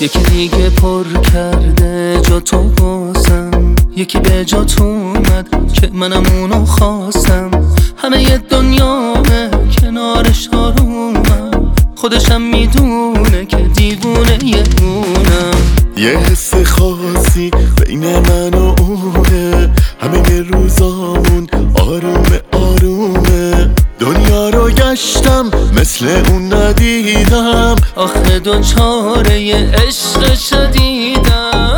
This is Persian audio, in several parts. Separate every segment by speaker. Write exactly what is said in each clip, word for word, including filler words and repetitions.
Speaker 1: یکی دیگه پر کرده جا تو بازم، یکی به جات اومد که منم اونو خواستم. همه ی دنیامه کنارش آرومم، خودشم میدونه که دیوونه یه اونم.
Speaker 2: یه حس خاصی بین من و اونه، همه ی روزامون آرومه آرومه. دنیا رو گشتم مثل اون ندیدم،
Speaker 1: آخه دوچاره ی عشق شدیدم.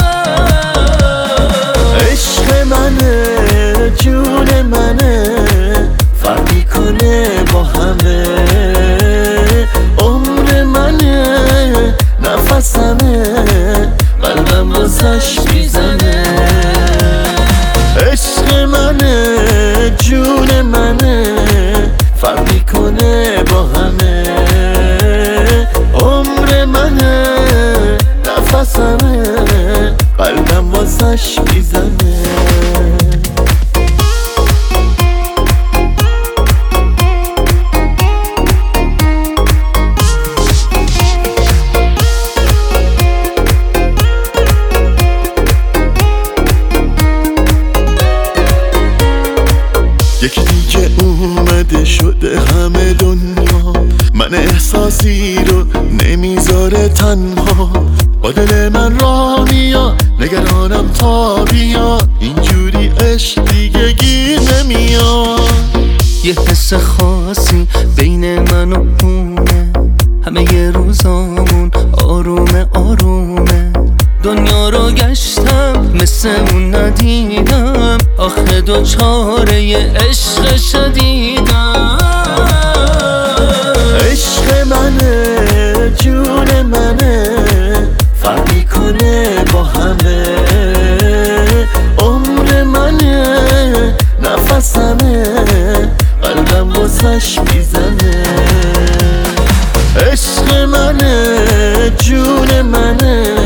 Speaker 2: عشق منه جون منه، فرق میکنه با همه. عمر منه نفسمه، قلبم واسش میزنه. عشق منه جون منه، فرق میکنه با همه. عمر منه نفسمه، قلبم واسش میزنه. یکی دیگه اومده شده همه دنیا، من احساسی رو نمیذاره تنها. با دل من را میا نگرانم تا بیا، اینجوری عشق دیگه گیر نمیاد.
Speaker 1: یه حس خاصی بین من و اونه، همه ی روزامون آرومه آرومه. دنیا رو گشتم مثل اون ندیدم، آخه دوچاره ی عشق شدیدم.
Speaker 2: عشق منه جون منه، فرق میکنه با همه. عمر منه نفسمه، قلبم واسش میزنه. عشق منه جون منه،